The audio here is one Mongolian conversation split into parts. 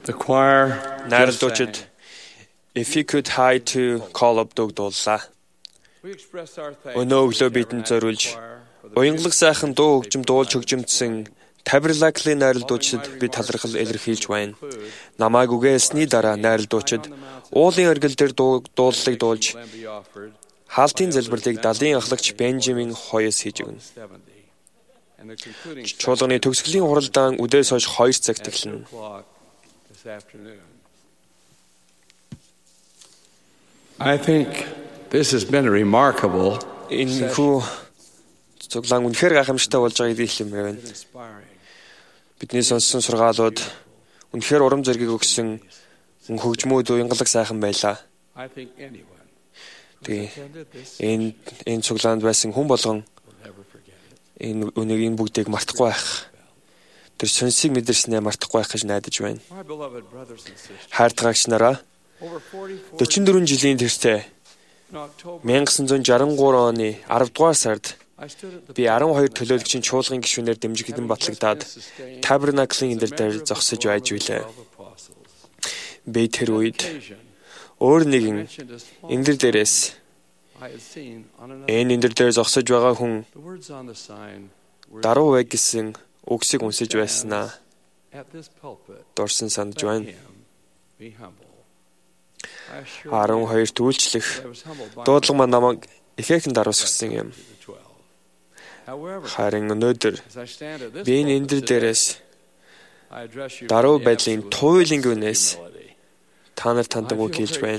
The choir найруулагчид If You Could Hide to Call Up дууллаа. Өнөө өглөө бидэнд зориулж уянгалаг сайхан дуу хөгжим дуулж хөгжимдсөн Tabernacle найруулагчид би талархал илэрхийлж байна. Намайг үгээсний дараа найруулагчид уулын оргил дээр дуулалыг дуулж хаалтын залбирлыг далайн ахлагч Бенжамин Хойс хийж өгнө. Чуулганы төгсгөлийн хуралдаан үдээс хойш 2 цагт эхэлнэ. I think this has been remarkable. Энэхүү цуглаан үнэхээр гайхамшигтай болж байгааг хэлмээр байна. Бидний сонссон сургаалууд үнэхээр урам зориг өгсөн хөгжмүүд уянгалаг сайхан байлаа. Тэгээ энэ цуглаанд байсан хүн болгон энэ үнийг бүгдийг мартахгүй байх. Тэр сонсыг мэдэрснээ мартахгүй байх гэж найдаж байна. Хайртагч нараа 44 жилийн тэртээ 1963 оны 10 дугаар сард би 12 төлөөлөгчийн чуулгын гишүүнээр дэмжигдэн батлагдаад Tabernacle-ийн дээр зогсож байж билээ. Би тэр үед өөр нэгэн энэ дээрээс энэ дээр зогсож байгаа хүн даруй гэсэн үгсийг уншиж байснаа дурсан санаж байна. 12 үйлчлэх дуудлага маань намайг эффектэн даруусгасан юм. Харин өнөөдөр би энэ дээрээс даруй байдлын туйлын гүнээс та нарт танд үг хэлж байна.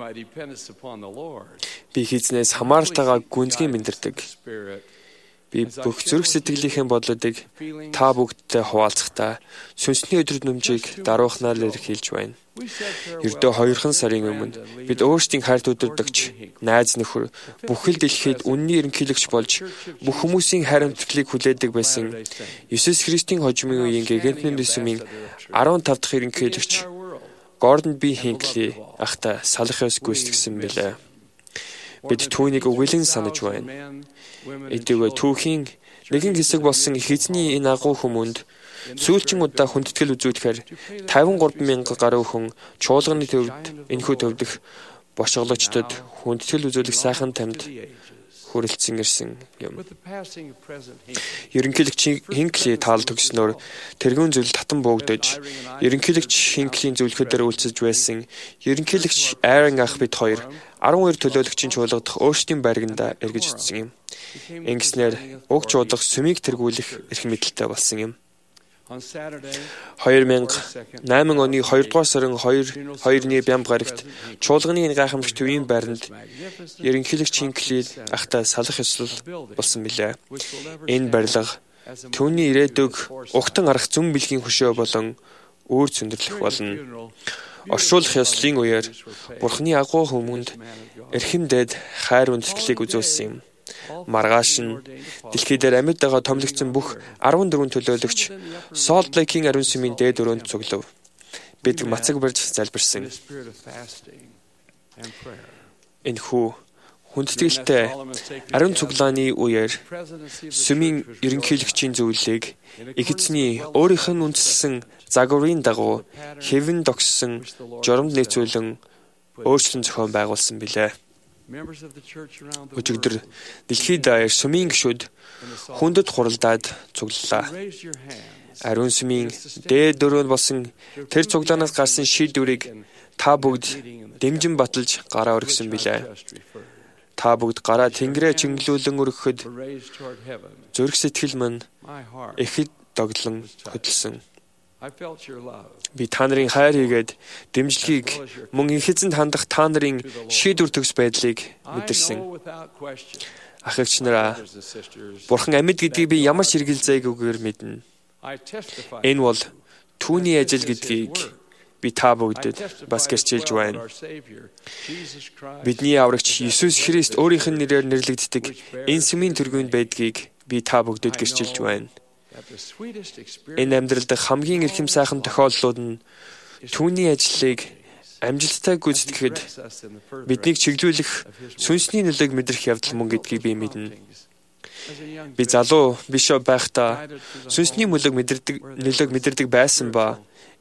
Би хийснээс хамааралтайгаа гүнзгий мэндэрдэг. Би бүх зүрх сэтгэлийнхээ бодлуудыг та бүгдтэй хуваалцахдаа сүнсний өдөр нөмжийг даруухнаар илэрхийлж байна. Ердөө 2 сарын өмнө бид өөрсдийн хайрт өдөрдөгч, найз нөхөр, бүхэл дэлхийд үнний ерөнхийлөгч болж бүх хүмүүсийн хариуцлагыг хүлээдэг байсан Есүс Христийн хожимын үеийн гэгэнтний сүмийн 15 дахь ерөнхийлөгч Гордон B. Хинкли ахта салахаас гүйцэтгсэн билээ. Бид түүнийг үгэлэн санаж байна. Эдгээр түүхийн нэгэн хэсэг болсон их эзний энэ агуу хүмүүнд сүүлчийн удаа хүндэтгэл үзүүлэхээр 53,000 гаруй хүн чуулганы төвд энэхүү төвдөх бошгологчдод хүндэтгэл үзүүлэх сайхан тамд хүрэлцэн ирсэн юм. Ерөнхийлөгч Хинкли таал төгснөөр тэргүүн зүйл татан буугдаж, ерөнхийлөгч Хинклийн зөвлөхөөр үйлцэж байсан ерөнхийлөгч Айрон ах бид хоёр 12 төлөөлөгчийн чуулгадах өөрсдийн байрганда эргэж утсан юм. Ингэснээр уг чуулга сүмийг тэргүүлэх эрх мэдэлтэй болсон юм. 2008 оны 2 дугаар сарын 2-ны бямб гарагт чуулганы энэ гайхамшигт үеийн байранд ерөнхийлөгч Хинкли ахта салах ёслол болсон билээ. Энэ барилга түүний ирээдүг угтан арах зүн бэлгийн хөшөө болон өөр зөндөрлөх болно. Оршуулах ёслолын үеэр Бурхны агуу хүмүүнд эрхэмдээд хайр үндэслэлийг үзүүлсэн юм. Маргааш нь дэлхий дээр амьд байгаа томлогдсон бүх 14 төлөөлөгч Salt Lake-ийн ариун сүмийн дээд өрөөнд цуглав. Бид мацаг барьж залбирсан. Энэхүү хүндэтгэлтэй ариун цуглааны үеэр сүмийн ерөнхийлөгчийн зөвлөлийг их эзний өөрийнх нь үндэслэн загварын дагуу хэвэн тогссон жоромд нийцүүлэн өөрчлөн зохион байгуулсан билээ. Өчигдөр дэлхийд даяар сүмийн гишүүд хүндэт хуралдаад цуглалаа. Ариун сүмийн дээд дөрөнд болсон тэр цуглаанаас гарсан шийдвэрийг та бүгд дэмжин баталж гараа өргөсөн билээ. Та бүгд гараа тэнгэрээ чиглүүлэн өргөхөд зүрх сэтгэл минь ихэд доглон хөдөлсөн. Би та нарын хайр хийгээд дэмжлэгийг мөн их эзэнд хандах та нарын шийдвэр төгс байдлыг мэдэрсэн. Ах эгч нараа, Бурхан амьд гэдгийг би ямар ч эргэлзээгүйгээр мэднэ. Энэ бол түүний ажил гэдгийг би та бүгдэд бас гэрчилж байна. Бидний аврагч Есүс Христ өөрийнх нь нэрээр нэрлэгддэг энэ сүмийн тэргүүнд байдгийг би та бүгдэд гэрчилж байна. Энэ амьдралд хамгийн эрхэм сайхан тохиолдлууд нь түүний ажлыг амжилттай гүйцэтгэхэд биднийг чиглүүлэх сүнсний нөлөөг мэдрэх явдал мөн гэдгийг би мэднэ. Би залуу биш байхдаа сүнсний нөлөөг мэдэрдэг байсан ба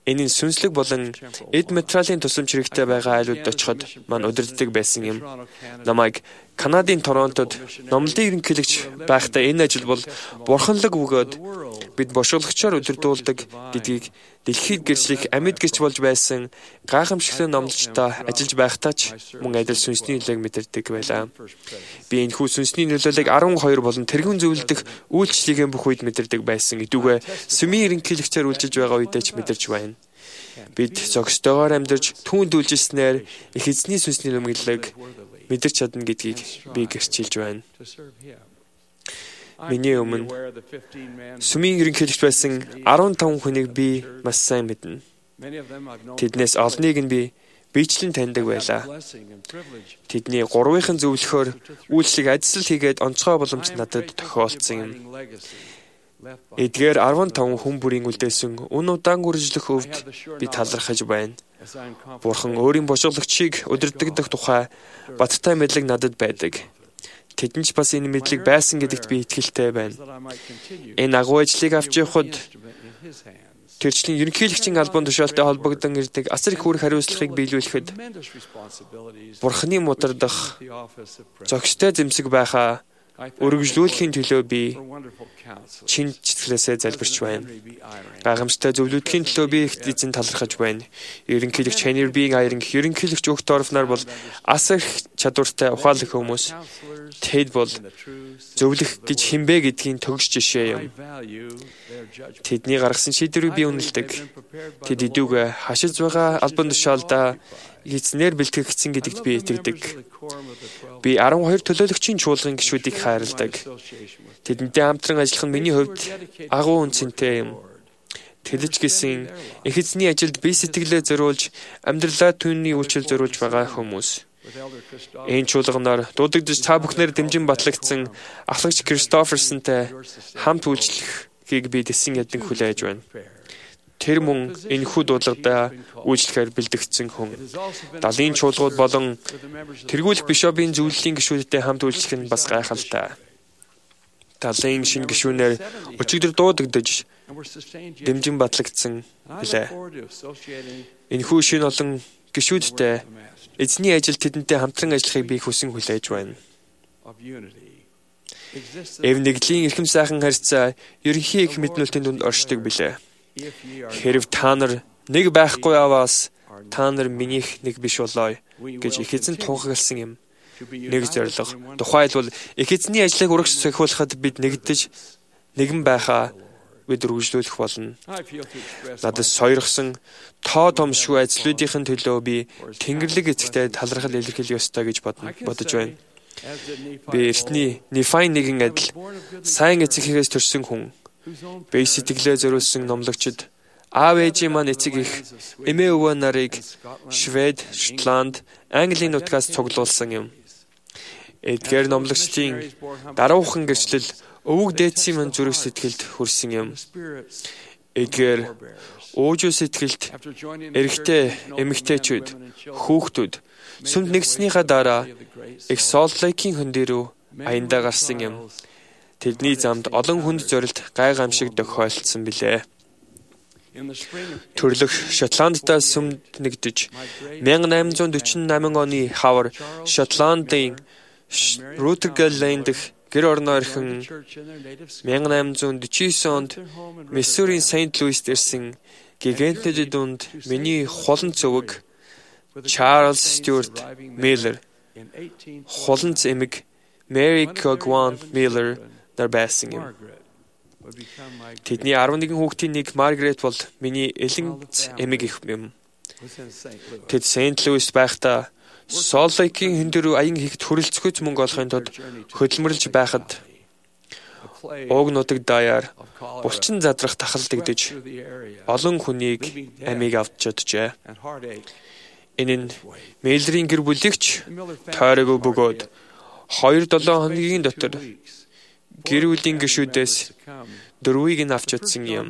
Энэ нь сүнслэг болон эд материалын тусламж хэрэгтэй байгаа айлууд очиход мань удирддаг байсан юм. Намайг Канадын Торонтод номлолын ерөнхийлөгч байхдаа энэ ажил бол бурханлаг бөгөөд бид бошгоологчоор удирдуулдаг гэдгийг дэлхийд гэрчлэх амьд гэрч болж байсан гайхамшигтай номлолчтой ажиллаж байхдаа ч мөн адил сүнсний нөлөөг мэдэрдэг байлаа. Би энэхүү сүнсний нөлөөллийг 12 болон тэргүүн зөвлөдөх үйлчлэлийн бүх үед мэдэрдэг байсан гэдүүгээ сүмийн ерөнхийлөгчөөр үйлчилж байгаа үедээ ч мэдэрч байна. Бид зохистойгоор амьдарч түүнд үйлжилснээр их эзний сүнсний нэмэглэлийг мэдэрч чадна гэдгийг би гэрчилж байна. Миний өмнө сүмийн ерөнхийлөгч байсан 15 хүнийг би маш сайн мэднэ. Тэднээс олныг нь би биечлэн таньдаг байлаа. Тэдний 3-ын зөвлөхөөр үйлчлэг ажил хийгээд онцгой боломж надад тохиолдсон юм. Эдгээр 15 хүн бүрийн үлдээсэн үн удаан үржлэх өвд би талархаж байна. Бурхан өөрийн бошгоологчийг удирддаг тухай баттай мэдлэг надад байдаг. Тэдэнд ч бас энэ мэдлэг байсан гэдэгт би итгэлтэй байна. Энэ агуу ажлыг авч явахад тэрчлэн ерөнхийлөгчийн албан тушаалтай холбогдсон ирдэг асар их үүрэг хариуцлагыг биелүүлэхэд Бурханы муудардах зохистой зэмсэг байхаа өргөжлүүлэхийн төлөө би чин читгэлээсээ залбирч байна. Гайхамшигтай зөвлөдхийн төлөө би их эзэн талархаж байна. Ерөнхийлөгч Henry B. Eyring, ерөнхийлөгч Угтдорф нар бол асар их чадвартай ухаалаг хүмүүс. Тэд бол зөвлөх гэж хинбэ гэдгийн төгс жишээ юм. Тэдний гаргасан шийдвэрийг би үнэлдэг. Тэд идүүгээ хашиж байгаа албан тушаалдаа эзнэр бэлтгэгдсэн гэдэгт би итгэдэг. Би 12 төлөөлөгчийн чуулган гишүүдийг хайрладаг. Тэдэнтэй хамтран ажиллах нь миний хувьд агуу үнцэнтэй юм. Тэлж гисэн их эзний ажилд би сэтгэлээ зориулж, амьдралаа түүний үйлчлэл зориулж байгаа хүмүүс. Энэ чуулганаар дуудагдж та бүхнээр дэмжин батлагдсан ахлагч Кристоферсонтэй хамт үйлчлэхийг би дэсэн ядан хүлээж байна. Тэр мөн энэхүү дуудлагадаа үйлчлэхээр бэлдэгдсэн хүн. Далайн чуулгууд болон тэргүүлэх бишопын зөвлөлийн гишүүдтэй хамт үйлчлэх нь бас гайхалтай. Далайн шинэ гишүүнээр өчигдөр дуудагдж дэмжин батлагдсан билээ. Энэхүү шинэ олон гишүүдтэй эзний ажил тэдэнтэй хамтран ажиллахыг би хүсэн хүлээж байна. Эв нэгдлийн эрхэм сайхан харьцаа ерөнхий их мэднүүлтийн дунд оршдог билээ. Хэрв та нар нэг байхгүй аваас та нар минийх нэг биш болоо гэж их эзэн тунхагласан юм. Нэг зорилго. Тухайлбал их эзний ажлыг урагш сахиулахад бид нэгдэж нэгэн байхаа бид үргэлжлүүлэх болно. Надад сойрхсон тоо томшгүй ажлуудын төлөө би Тэнгэрлэг эцэгтэй талархал илэрхийлэх ёстой гэж бодож байна. Би эртний Нефайн нэгэн адил сайн эцэгээс төрсэн хүн. Би сэтгэлээ зориулсан номлогчд аав ээжийн маань эцэг их эмээ өвөө нарыг Швед, Шотланд, Английн нутгаас цуглуулсан юм. Эдгээр номлогчдын даруухан гэрчлэл өвөг дээдсийн маань зүрх сэтгэлд хүрсэн юм. Эдгээр уужуу сэтгэлд эрэгтэй, эмэгтэйчүүд, хүүхдүүд сүмд нэгснийхаа дараа их Солт Лейкийн хөн дээр аяндаа гарсан юм. Тэдний замд олон хүнд зорилт гайхамшиг тохиолдсон билээ. Төрлөх Шотландтай сүмд нэгдэж 1848 оны хавар Шотландын Рутгерленд дэх гэр орноо ирхэн 1849 онд Миссурийн Saint Louis-д ирсэн гигантнуудын дунд миний хулан цөвөг Чарльз Стюарт Миллер, хулан эмэг Мэри Когван Миллер нар байсан юм. Тэдний 11 хүүхдийн нэг Маргарет бол миний элэнц эмэг их юм. Тэд Saint Louis байхдаа Солт Лейкийн хэн дээр аян хийхэд хөрөлцөхөж мөнгө олохын тулд хөдөлмөрлж байхад уг нутаг даяар булчин задрах тахалдагдж олон хүнийг амийг авч чаджээ. Энэ нь Миллерийн гэр бүлэгч тойрог бөгөөд 2-7 хоногийн дотор гэр бүлийн гишүүдээс 4-ийг нь авч чадсан юм.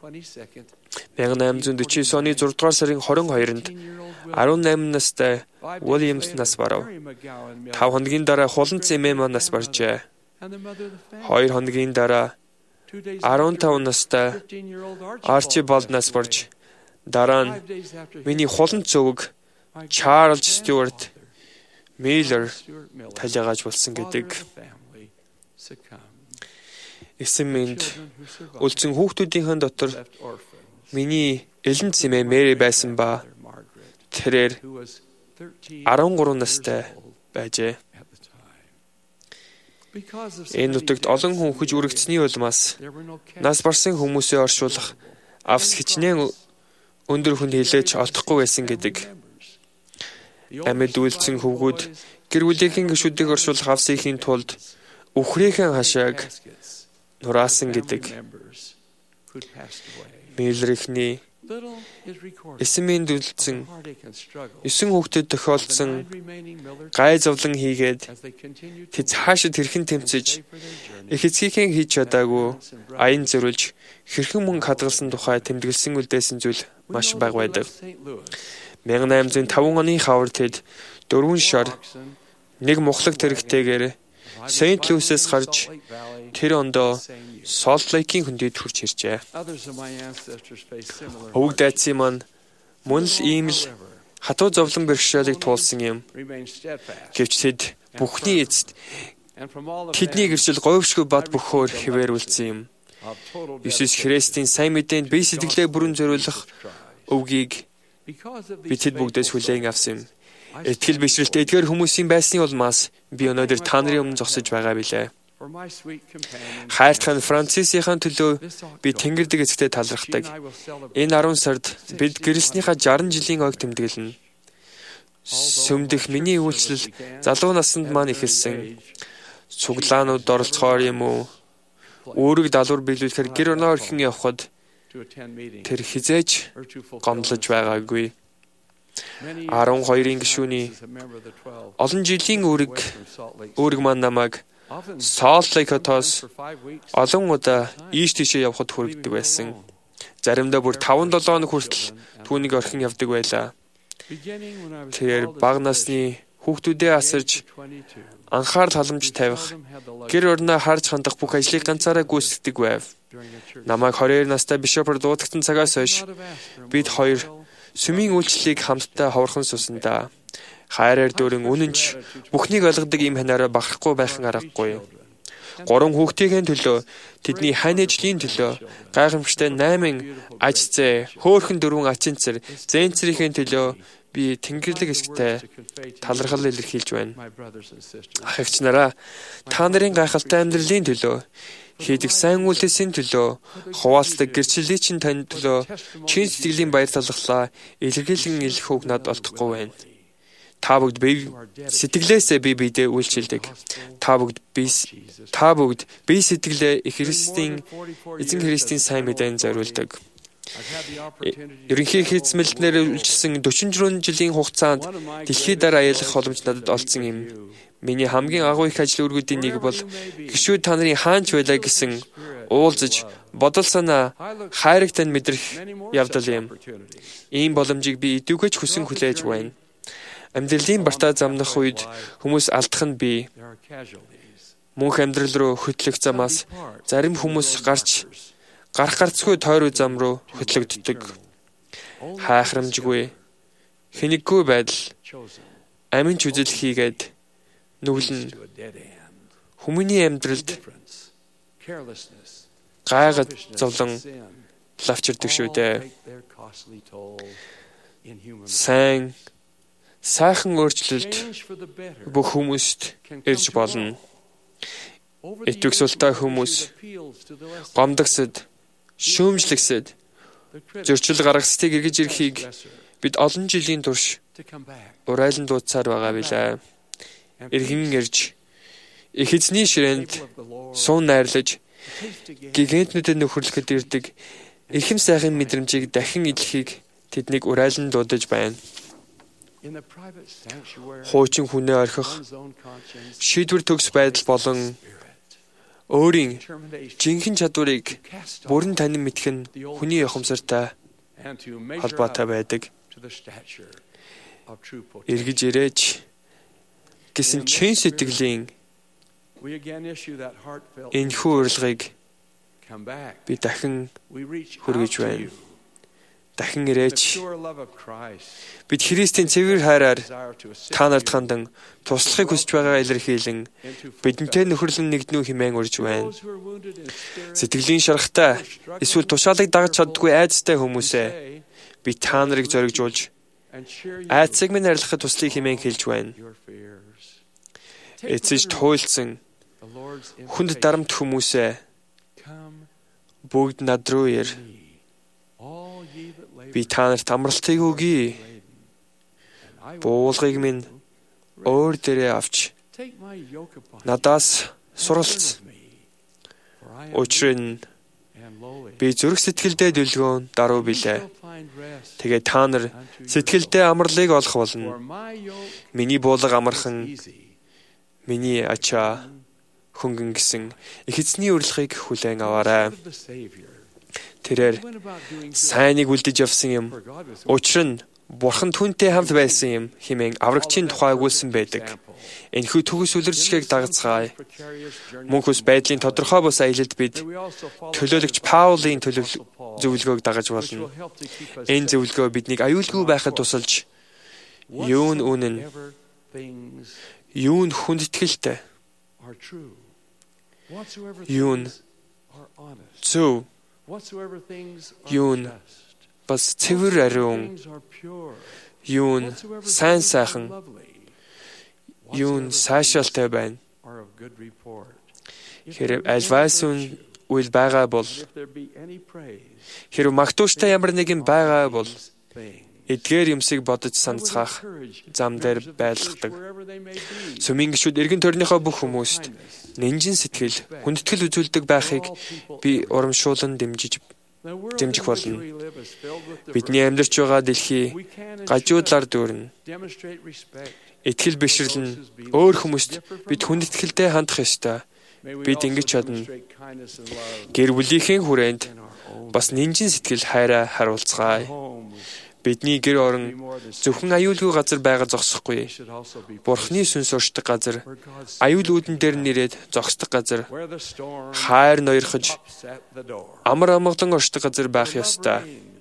1849 оны 6 дугаар сарын 22-нд 18 настай Уильямс нас барав. 5 хоногийн дараа хуланц эмээ маань нас баржээ. 2 хоногийн дараа 15 настай Арчибалд нас барж Дараа нь миний хулан зөвөг Чарлз Стюарт Миллер талигааж болсон гэдэг. Эсэмэнд үлдсэн хүүхдүүдийн дотор миний элен цэмээ Мэри байсан ба тэрээр 13 настай байжээ. Энэ нутагт олон хүн хөж үрэгдсэний улмаас нас барсан хүмүүсээ оршуулах авс хичнээн өндөр хүнд хилээч олдохгүй байсан гэдэг. Амьд үйлцэн хөвгүүд гэр бүлийнхэн гишүүдийг оршуулах авсхийн тулд үхрийнхэн хашааг нураасан гэдэг. Миллерийнхний эсэмэнд үлдсэн 9 хүүхдэд тохиолдсон гай зовлон хийгээд тэд хаашид хэрхэн тэмцэж их эцгийнхээ хийж чадаагүй аян зөрүүлж хэрхэн мөнгө хадгалсан тухай тэмдэглэсэн үлдээсэн зүйл маш бага байдаг. 1805 оны хавар тэд 4 шар нэг мухлаг тэрэгтэйгээр Сент Луисээс гарч тэр ондоо Солт Лейкийн хөндөд хурж иржээ. Өвөг дайцын маань мөн л ийм л хатуу зовлон бэрхшээлийг туулсан юм. Гэвч тэд бүхний эцэст тэдний гэрчил говьшгүй бат бөхөөр хэвээр үлдсэн юм. Иесус Христийн сайн мэдээнд бие сэтгэлээ бүрэн зориулах өвгийг бид тэд бүгдээс хүлээн авсан юм. Итгэл бишрэлтэй эдгээр хүмүүсийн байсны улмаас би өнөөдөр та нарын өмнө зогсож байгаа билээ. Хайртай Францисийн төлөө би Тэнгэрдэг эцэгтэй талархдаг. Энэ 10 сард бид гэрэлснийхаа 60 жилийн ойг тэмдэглэнэ. Сүмдэх миний үйлчлэл залуу наснд маань эхэлсэн. Цуглаанууд оролцохоор юм уу? Өөрийг далуур биелүүлэхээр гэр оноо орхин явхад тэр хизээж гомдлож байгаагүй. 12-ын гишүүний олон жилийн үүрэг маань намайг Солт Лейкотоос олон удаа ийш тийшээ явхад хүргэдэг байсан. Заримдаа бүр 5-7 хоног хүртэл түүнийг орхин явдаг байлаа. Тэр бага насны хүүхдүүдээ асарж анхаарал халамж тавих, гэр орноо харж хандах бүх ажлыг ганцаараа гүйцэтгэдэг байв. Намайг 22 настай бишопор дуудагдан цагаас хойш бид хоёр сүмийн үйлчлэлийг хамтдаа ховорхон сусандаа. Хайраар дөрөн үнэнч бүхнийг ойлгодог юм ханаараа бахархгүй байхын аргагүй. 3 хүүхдийн төлөө, тэдний хань ажлын төлөө, гайхамшигтай 8 аж зээ, хөөхөн 4 ачинцэр, зэнцрийн төлөө би Тэнгэрлэг эсгтэй талархал илэрхийлж байна. Ах эгч нараа, та нарын гайхалтай амьдралын төлөө, хийдэг сайн үйлдэсийн төлөө, хуваалцдаг гэрчлэлийн чинь тань төлөө чин сэтгэлийн баяр талархлаа илэрхийлэн илэх үг над олдохгүй байна. Та бүгд бие сэтгэлээсээ биедээ үйлчилдэг. Та бүгд бие сэтгэлээ эзэн Христийн сайн мэдээнд зориулдаг. Ерөнхий хэзмэлтнээр үйлчилсэн 44 жилийн хугацаанд дэлхийд дараа аялах боломж надад олдсон юм. Миний хамгийн агуу их ажил үргүүдийн нэг бол гишүүд та нарын хаанч байлаа гэсэн уулзаж бодол санаа хайрыг тань мэдрэх явдал юм. Ийм боломжийг би идэвхэж хүсэн хүлээж байна. Амьдралын бартаа замнах үед хүмүүс алдах нь бий. Мөнх амьдрал руу хөтлөх замаас зарим хүмүүс гарах гарцгүй тойроо зам руу хөтлөгддөг. Хайхрамжгүй, хэнэггүй байдал, амин ч үзэл хийгээд нүглэн хүмүүний амьдралд гайхад зовлон лавчирдаг шүү дээ. Сайхан өөрчлөлт бүх хүмүүст ирж болно. Итвэх султай хүмүүс гомдгсад, шүүмжлэгсэд, зөрчил гаргацтыг эргэж ирэхийг бид олон жилийн турш урайлан дуудсаар байгаа билээ. Эргэн ирж, их эзний ширээнд суун найрлаж, гигантнүүдэд нөхөрлөхөд ирдэг эрхэм сайхан мэдрэмжийг дахин илэхийг тэднийг урайлан дуудаж байна. Хуучин хүнээ орхих, шийдвэр төгс байдал болон өөрийн жинхэнэ чадварыг бүрэн танин мэдэх нь хүний явхамсартай холбоотой байдаг. Эргэж ирээч гэсэн чин сэтгэлийн энэхүү урилгыг би дахин хүргэж байна. Дахин ирээч. Бид Христийн цэвэр хайраар та нарт хандан туслахыг хүсэж байгаа илэрхийлэн бидэнтэй нөхөрлөн нэгднүү хэмээн урьж байна. Сэтгэлийн шарахтай эсвэл тушаалыг дагаж чаддгүй айдастай хүмүүсээ би та нарыг зоригжуулж айдсыг минь арилгахад туслахыг хэмээн хэлж байна. Эцэж туйлдсан хүнд дарамт хүмүүсээ бүгд над руу ир. Би та нарт амралтыг өгье. Буулгыг минь өөр дээрээ авч надаас суралц. Учир нь би зүрх сэтгэлдээ дүлгөөн даруй билээ. Тэгээ та нар сэтгэлдээ амралыг олох болно. Миний буулга амархан, миний ачаа хөнгөн гэсэн их эзний урилгыг хүлээн аваарай. Тэрээр сайныг үлдэж явсан юм. Учир нь Бурхан түүнтэй хамт байсан юм хэмээн аврагчийн тухай өгүүлсэн байдаг. Энэхүү төгс үлэрчгийг дагацгаая. Мөнхөс байдлын тодорхой бус аялалд бид төлөөлөгч Паулийн зөвлөгөөг дагаж болно. Энэ зөвлөгөө биднийг аюулгүй байхад тусалж, юун үнэн, юун хүндэтгэлтэй, юун зөв, юун бас цэвэр ариун, юун сайн сайхан, юун сайшаалтай байна. Хэрэг альваас үйл байгаа бол, хэрэг магтууштай ямар нэгэн байгаа бол эдгээр юмсыг бодож санацгаах зам дээр байлгадаг. Сүмийн гишүүд эргэн тойрныхоо бүх хүмүүст нэнжин сэтгэл, хүндэтгэл үзүүлдэг байхыг би урамшуулан дэмжих болно. Бидний амьдарч байгаа дэлхий гажуудлаар дүүрнэ. Итгэл бишрлэн өөр хүмүүст бид хүндэтгэлтэй хандах ёстой. Бид ингэж чадна. Гэр бүлийнхээ хүрээнд бас нэнжин сэтгэл хайраа харуулцгаая. Бидний гэр орон зөвхөн аюулгүй газар байгаа зогсохгүй. Бурхны сүнс уршдаг газар, аюул үүдэн дээр нэрээд зогсдог газар, хайр ноёрхож, амар амгалан оршдог газар байх ёстой.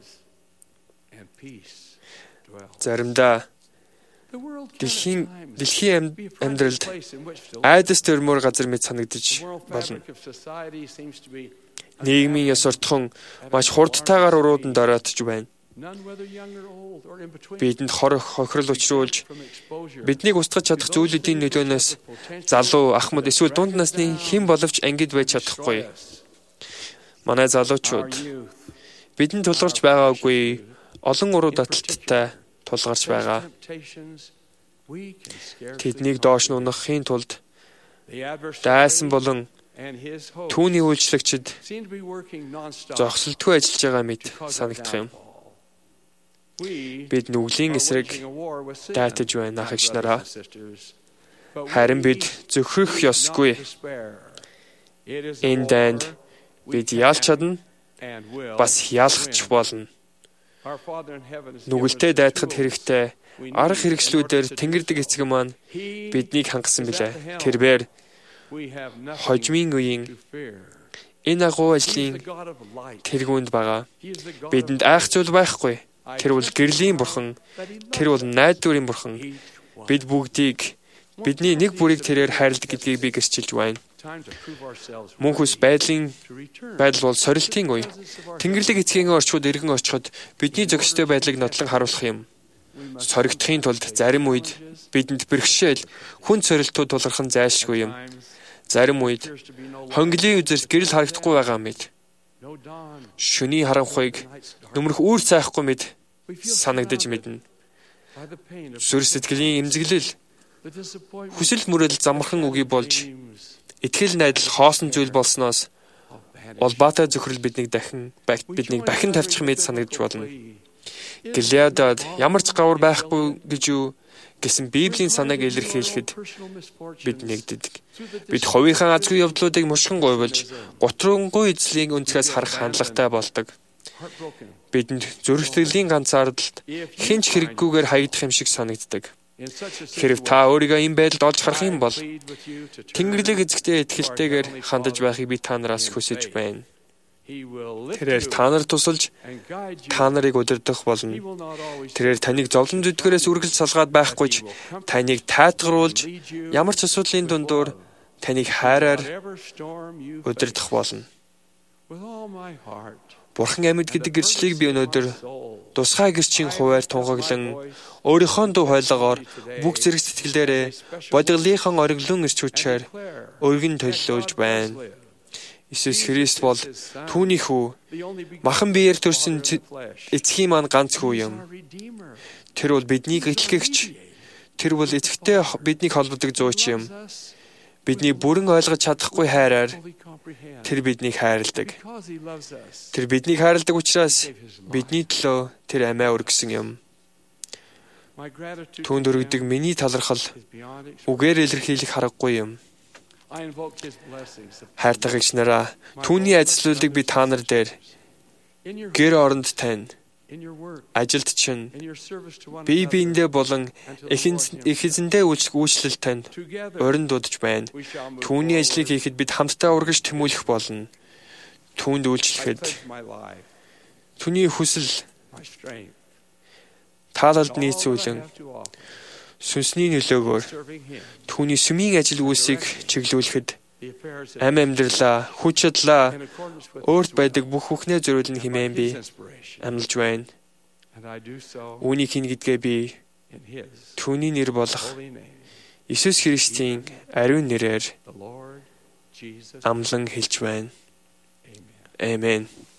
Заримдаа дэлхийн амьдралд айдас төрмөр газар мэт санагдаж болно. Нийгмийн ёс суртахуун маш хурдтайгаар уруудан дороотж байна. Бидэнд хохирол учруулж, биднийг устгаж чадах зүйлүүдийн нөлөөнөөс залуу, ахмад эсвэл дунд насны хэн боловч ангид байж чадахгүй. Манай залуучууд бидэнд тулгарч байгаагүй олон уруу даталттай тулгарч байгаа. Тэднийг доош нунахын тулд дайсан болон түүний үйлчлэгчид зогсолтгүй ажиллаж байгаа мэт санагдах юм. Бид нүглийн эсрэг дайтаж байна ах эгч нараа. Харин бид зөвхөх ёсгүй. Энэ дайнд бид ялч чадна, бас ялахч болно. Нүгэлтэд дайтахад хэрэгтэй арга хэрэгслүүдээр Тэнгэрдэг эцэг маань биднийг хангасан билээ. Тэрээр хожмын үеийн энэ агуу ажлын тэргүүнд байгаа. Бидэнд айх зүйл байхгүй. Тэр бол гэрлийн бурхан, тэр бол найдварын бурхан. Бид бүгдийг, бидний нэг бүрийг тэрээр хайрладаг гэдгийг би гэрчилж байна. Мөнхөс байдал бол сорилтын үе. Тэнгэрлэг эцгийн орчууд эргэн очиход бидний зохистой байдлыг нотлон харуулах юм. Соригдохын тулд зарим үед бидэнд бэрхшээл, хүнд сорилтууд тулгархан зайлшгүй юм. Зарим үед хонглын үзэрт гэрэл харагдахгүй байгаа мэт. Шөний харанхуйг нөмрөх үүр цайхгүй мэд санагдаж мэднэ. Зүрх сэтгэлийн эмзэглэл, хүсэл мөрөдөл замархан үгүй болж, итгэл найдал хоосон зүйл болсноос улбаатай зөвхөрл биднийг бахин тавьчих мэд санагдж болно. Гэлиадад ямар ч гавар байхгүй гэж юу гэсэн Библийн санааг илэрхийлэхэд бид нэгддэг. Бид хувийнхаа азгүй явдлуудыг мушгин гуйвалж, гутрангуй эзлийн өнцгөөс харах хандлагатай болдог. Бидэнд зүрхтгэлийн ганцаардалд хинч хэрэггүйгээр хаягдах юм шиг санагддаг. Хэрв та өөрийгөө энэ байдалд олж харах юм бол Тэнгэрлэг эзэгтэй итгэлтэйгээр хандаж байхыг би та нараас хүсэж байна. Тэрээр та нарт тусалж та нарыг удирдах болно. Тэрээр таныг зовлон зүдгээрээс үргэлж салгаад байхгүй ч таныг тайтгаруулж ямар ч асуудлын дундуур таныг хайраар удирдах болно. Бурхан амьд гэдэг гэрчлэлийг би өнөөдөр тусгай гэрчийн хуваар тунгаглан өөрийнхөө дуу хойлогоор бүх зэрэг сэтгэлээрээ бодглынхан ориглон ирч хүчээр өргөн төлөөлж байна. Иесус Христ бол түүний хүү, махан биеэр төрсөн эцгийн маань ганц хүү юм. Тэр бол биднийг итгэгч. Тэр бол эцэгтэй биднийг холбодог зууч юм. Бидний бүрэн ойлгож чадахгүй хайраар тэр биднийг хайрладаг. Тэр биднийг хайрладаг учраас бидний төлөө тэр амиа өргөсөн юм. Түүнд өргөдөг миний талархал үгээр илэрхийлэх аргагүй юм. Хайртай эгч нараа, түүний ажилтнуудыг би та нар дээр гэр оронд тань, ажилд чинь, бие биендээ болон их эзэндээ үйлчлэл тань урин дуудаж байна. Түүний ажлыг хийхэд бид хамтдаа урагш тэмүүлэх болно. Түүнд үйлчлэхэд түүний хүсэл таалалд нийцүүлэн сүнсний нөлөөгөөр түүний сүмийн ажил үйлсийг чиглүүлэхэд ам амьдралаа, хүч чадлаа, өөрт байдаг бүх бүхнээ зориулна хэмээн би амлаж байна. Үүнийг хийн гэдгээ би түүний нэр болох Иесус Христийн ариун нэрээр амлан хэлж байна. Амен.